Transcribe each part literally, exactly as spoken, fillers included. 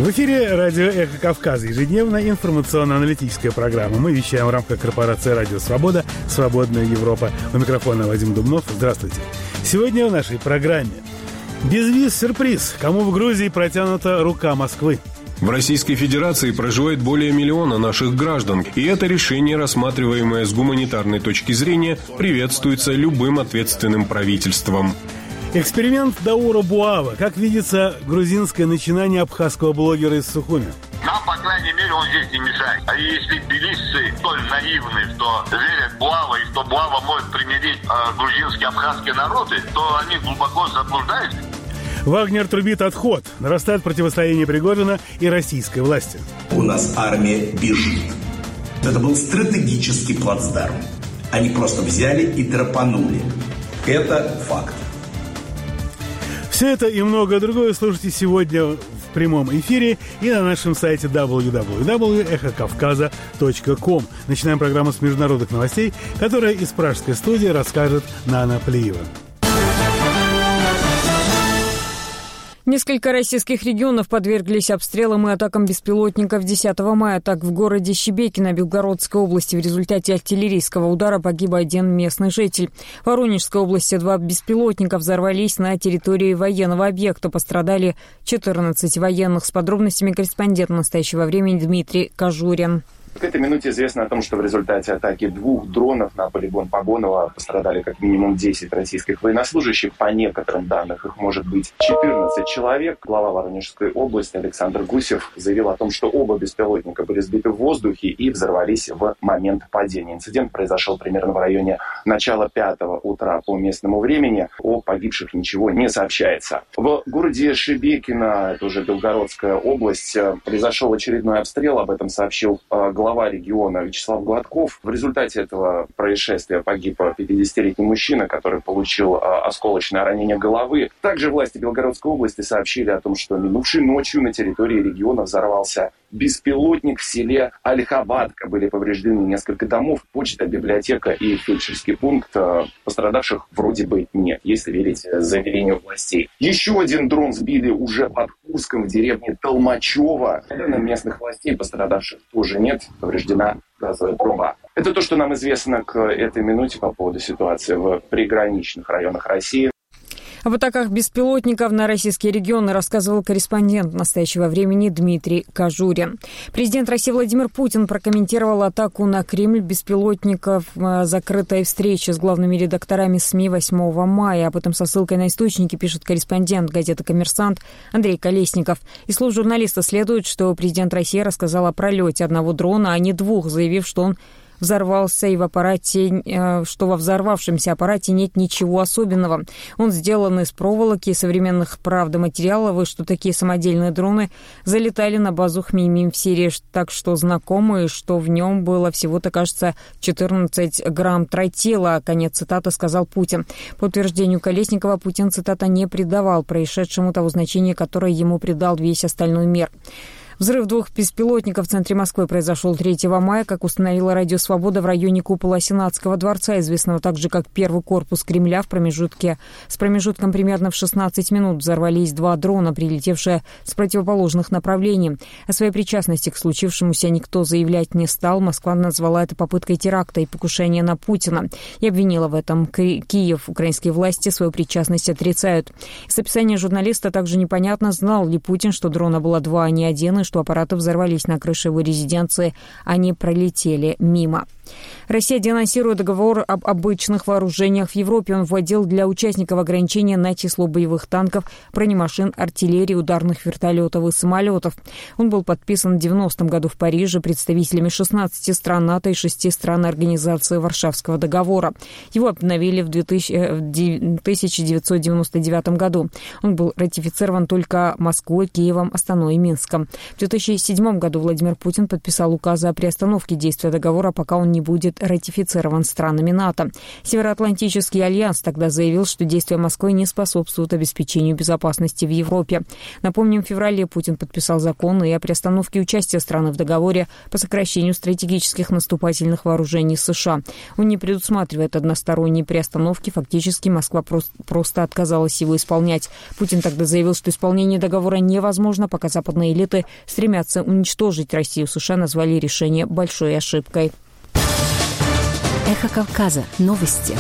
В эфире радио «Эхо Кавказа», ежедневная информационно-аналитическая программа. Мы вещаем в рамках корпорации «Радио Свобода», «Свободная Европа». У микрофона Вадим Дубнов. Здравствуйте. Сегодня в нашей программе безвиз-сюрприз. Кому в Грузии протянута рука Москвы? В Российской Федерации проживает более миллиона наших граждан, и это решение, рассматриваемое с гуманитарной точки зрения, приветствуется любым ответственным правительством. Эксперимент Даура Буава. Как видится грузинское начинание абхазского блогера из Сухуми. Нам, по крайней мере, он здесь не мешает. А если тбилисцы столь наивны, что верят в Буава, и что Буава может примирить э, грузинские и абхазские народы, то они глубоко заблуждаются. Вагнер трубит отход. Нарастает противостояние Пригожина и российской власти. У нас армия бежит. Это был стратегический плацдарм. Они просто взяли и драпанули. Это факт. Все это и многое другое слушайте сегодня в прямом эфире и на нашем сайте дабл ю дабл ю дабл ю точка эхо кавказа точка ком. Начинаем программу с международных новостей, которая из пражской студии расскажет Нана Плиева. Несколько российских регионов подверглись обстрелам и атакам беспилотников десятого мая. Так, в городе Шебекино Белгородской области в результате артиллерийского удара погиб один местный житель. В Воронежской области два беспилотника взорвались на территории военного объекта. Пострадали четырнадцать военных. С подробностями корреспондент настоящего времени Дмитрий Кожурин. К этой минуте известно о том, что в результате атаки двух дронов на полигон Погонова пострадали как минимум десять российских военнослужащих. По некоторым данным, их может быть четырнадцать человек. Глава Воронежской области Александр Гусев заявил о том, что оба беспилотника были сбиты в воздухе и взорвались в момент падения. Инцидент произошел примерно в районе начала пятого утра по местному времени. О погибших ничего не сообщается. В городе Шебекино, это уже Белгородская область, произошел очередной обстрел. Об этом сообщил глава Глава региона Вячеслав Гладков. В результате этого происшествия погиб пятидесятилетний мужчина, который получил осколочное ранение головы. Также власти Белгородской области сообщили о том, что минувшей ночью на территории региона взорвался беспилотник в селе Ольховатка. Были повреждены несколько домов, почта, библиотека и фельдшерский пункт. Пострадавших вроде бы нет, если верить заверению властей. Еще один дрон сбили уже под Курском в деревне Толмачево. По данным местных властей, пострадавших тоже нет. Повреждена газовая труба. Это то, что нам известно к этой минуте по поводу ситуации в приграничных районах России. Об атаках беспилотников на российские регионы рассказывал корреспондент настоящего времени Дмитрий Кожурин. Президент России Владимир Путин прокомментировал атаку на Кремль беспилотников в закрытой встрече с главными редакторами СМИ восьмого мая. Об этом со ссылкой на источники пишет корреспондент газеты «Коммерсант» Андрей Колесников. Из слов журналиста следует, что президент России рассказал о пролете одного дрона, а не двух, заявив, что он взорвался и в аппарате, что во взорвавшемся аппарате нет ничего особенного. Он сделан из проволоки и современных, правда, материалов, и что такие самодельные дроны залетали на базу Хмеймим в Сирии, так что знакомые, что в нем было всего-то, кажется, четырнадцать грамм тротила. Конец цитаты, сказал Путин. По утверждению Колесникова, Путин, цитата, не придавал происшедшему того значения, которое ему придал весь остальной мир. Взрыв двух беспилотников в центре Москвы произошел третьего мая, как установила Радио Свобода, в районе купола Сенатского дворца, известного также как Первый корпус Кремля. В промежутке с промежутком примерно в шестнадцать минут взорвались два дрона, прилетевшие с противоположных направлений. О своей причастности к случившемуся никто заявлять не стал. Москва назвала это попыткой теракта и покушения на Путина и обвинила в этом Киев. Украинские власти свою причастность отрицают. Из описания журналиста также непонятно, знал ли Путин, что дрона было два, а не один, и что аппараты взорвались на крыше его резиденции, они пролетели мимо. Россия денонсирует договор об обычных вооружениях в Европе. Он вводил для участников ограничения на число боевых танков, бронемашин, артиллерии, ударных вертолетов и самолетов. Он был подписан в девяностом году в Париже представителями шестнадцати стран НАТО и шести стран Организации Варшавского договора. Его обновили в тысяча девятьсот девяносто девятом году. Он был ратифицирован только Москвой, Киевом, Астаной и Минском. В две тысячи седьмом году Владимир Путин подписал указ о приостановке действия договора, пока он не будет ратифицирован странами НАТО. Североатлантический альянс тогда заявил, что действия Москвы не способствуют обеспечению безопасности в Европе. Напомним, в феврале Путин подписал закон и о приостановке участия страны в договоре по сокращению стратегических наступательных вооружений США. Он не предусматривает односторонней приостановки. Фактически Москва просто, просто отказалась его исполнять. Путин тогда заявил, что исполнение договора невозможно, пока западные элиты стремятся уничтожить Россию. США назвали решение большой ошибкой. Эхо Кавказа. Новости.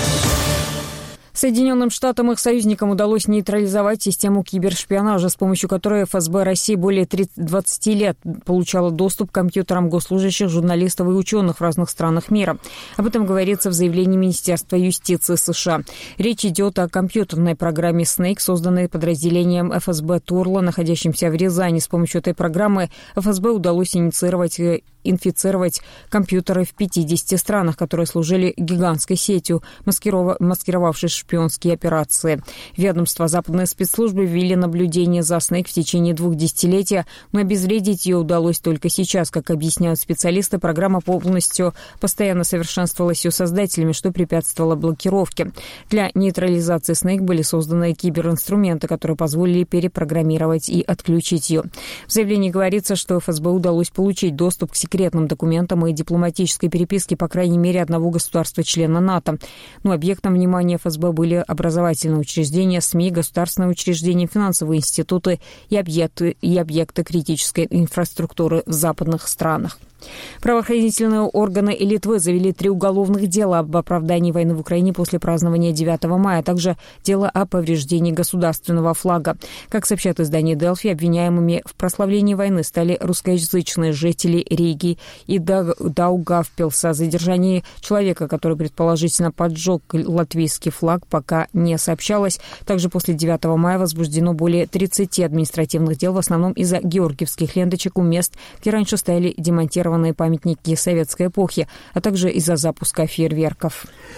Соединенным Штатам и их союзникам удалось нейтрализовать систему кибершпионажа, с помощью которой эф эс бэ России более двадцати лет получала доступ к компьютерам госслужащих, журналистов и ученых в разных странах мира. Об этом говорится в заявлении Министерства юстиции США. Речь идет о компьютерной программе Snake, созданной подразделением эф эс бэ Турла, находящимся в Рязани. С помощью этой программы эф эс бэ удалось инициировать инфицировать компьютеры в пятидесяти странах, которые служили гигантской сетью, маскиров... маскировавшей шпионские операции. Ведомства западной спецслужбы ввели наблюдение за Snake в течение двух десятилетий, но обезвредить ее удалось только сейчас. Как объясняют специалисты, программа полностью постоянно совершенствовалась ее создателями, что препятствовало блокировке. Для нейтрализации Snake были созданы киберинструменты, которые позволили перепрограммировать и отключить ее. В заявлении говорится, что эф эс бэ удалось получить доступ к секретным документам и дипломатической переписке, по крайней мере, одного государства-члена НАТО. Но объектом внимания эф эс бэ были образовательные учреждения, СМИ, государственные учреждения, финансовые институты и объекты, и объекты критической инфраструктуры в западных странах. Правоохранительные органы Литвы завели три уголовных дела об оправдании войны в Украине после празднования девятого мая, а также дело о повреждении государственного флага. Как сообщает издание Делфи, обвиняемыми в прославлении войны стали русскоязычные жители Риги и Даугавпилса. О задержании человека, который предположительно поджег латвийский флаг, пока не сообщалось. Также после девятого мая возбуждено более тридцати административных дел, в основном из-за георгиевских ленточек у мест, где раньше стояли демонтированные памятники советской эпохи, а также из-за запуска фейерверков.